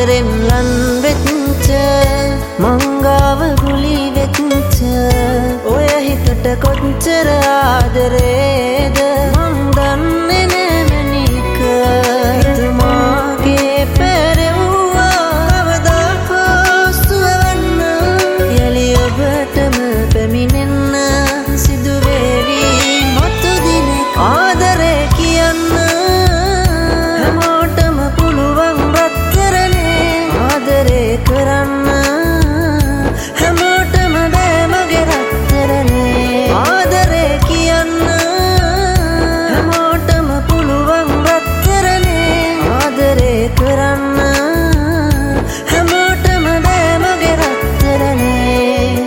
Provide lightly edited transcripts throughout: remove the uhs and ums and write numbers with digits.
ආදරෙන් ලන් වෙච්ච මංගාව ගුලි වෙච්ච ඔය හිතට කොච්චර ආදරේද මං දන්නේ නෑ මැනික හිතුමාගේ පැරෙව්වා කවදා සුවවන්න යලි ඔබටම පැමිණෙන්න සිදුවේවි මතු දිනෙක ආදරේ කියන්න හැමෝටම පුළුවන් රත්තරනේ ආදරේ කරන්න හැමෝටම බෑ මගේ රත්තරනේ ආදරේ කියන්න හැමෝටම පුළුවන් රත්තරනේ ආදරේ කරන්න හැමෝටම බෑ මගේ රත්තරනේ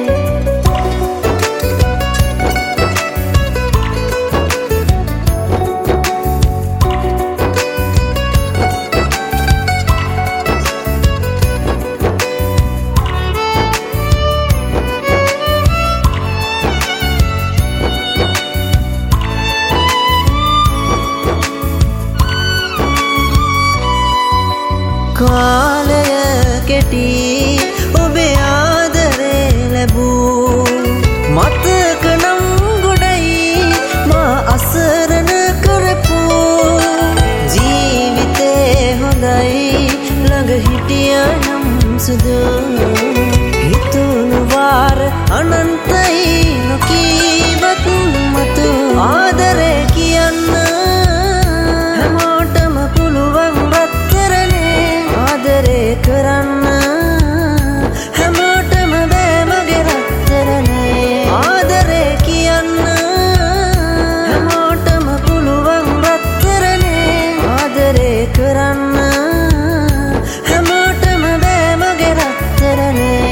කාලය කෙටි ඔබේ ආදරේ ලැබූ මතක නම් ගොඩයි මා අසරණ කරපු ජීවිතේ හොඳයි ළඟ හිටියනම් සුදු හිතුණු වාර අනන්තයි නොකීවත් මතු ආදරේ කියන්න හැමෝටම පුළුවන් ආදරේ කරන්න හැමෝටම බෑ මගේ රත්තරනේ ආදරේ කියන්න හැමෝටම පුළුවන් රත්තරනේ ආදරේ කරන්න හැමෝටම බෑ මගේ රත්තරනේ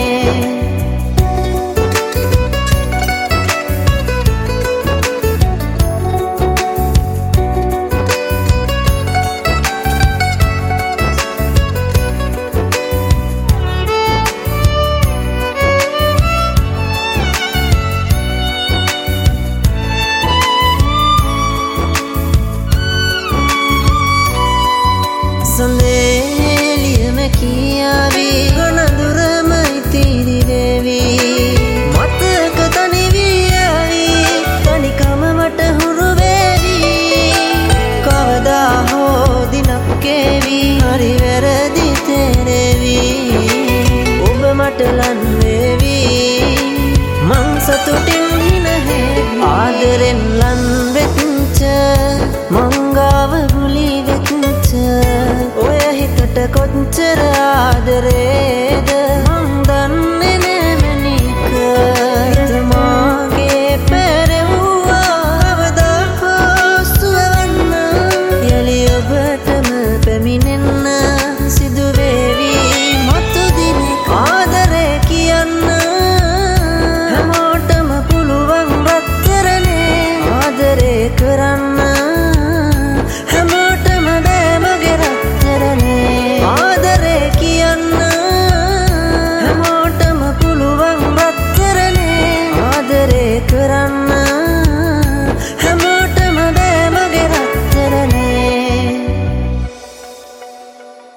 සඳේලියම කියාවි ගණදුරම ඉතිරිවේවි මතක තනිවියවි තනිකම මට හුරු වේවි කවදා හෝ දිනක් එවි හරි වැරදි තේරෙවි ඔබ මට ලන් වේවි මං සතුටින් හිනහෙවි ආදරෙන් ලන් වෙච්ච මංගාව ගුලි වෙච්ච ඔය හිතට කොච්චර ආදරේද